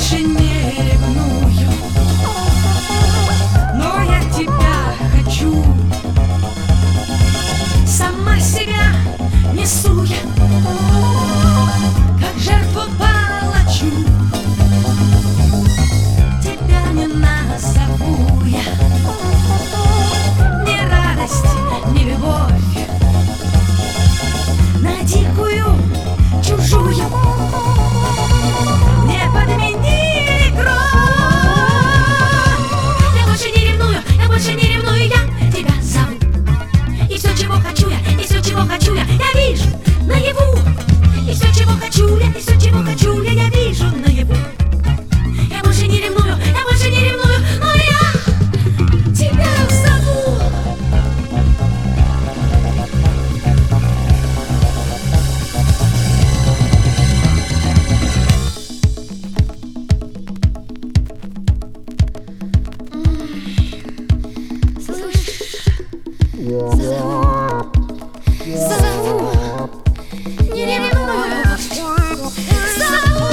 больше не ревную, но я тебя хочу. Сама себя несу я, как жертву палачу. Тебя не назову я ни радость, ни любовь, на дикую чужую не подменили кровь. Я больше не ревную, я больше не ревную, я тебя зову. И все, чего хочу я, и все, чего хочу я вижу наяву. И все, чего хочу я, и все, чего хочу я вижу наяву. Я больше не ревную, я больше не ревную, но я тебя зову. Зову, не ревную, зову, зову.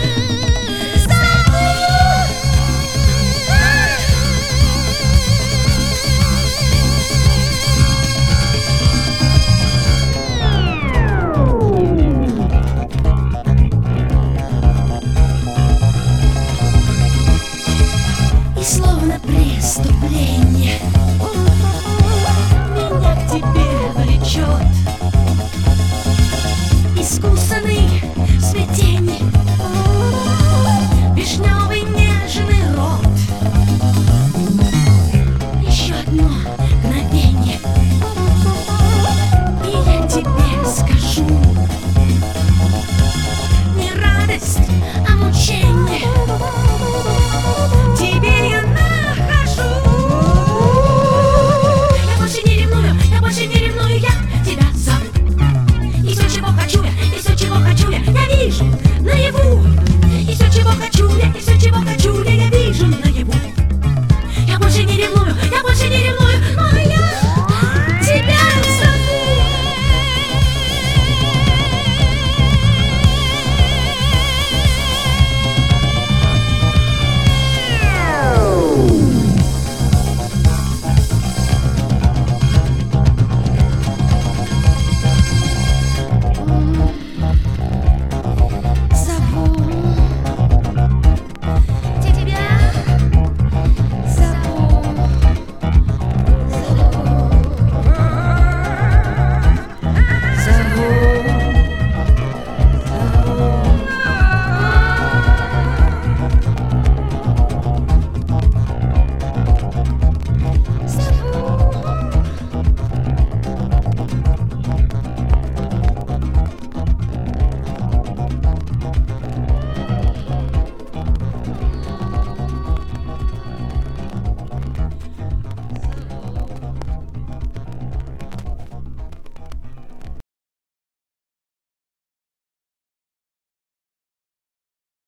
И словно преступление меня к тебе влечет искусанный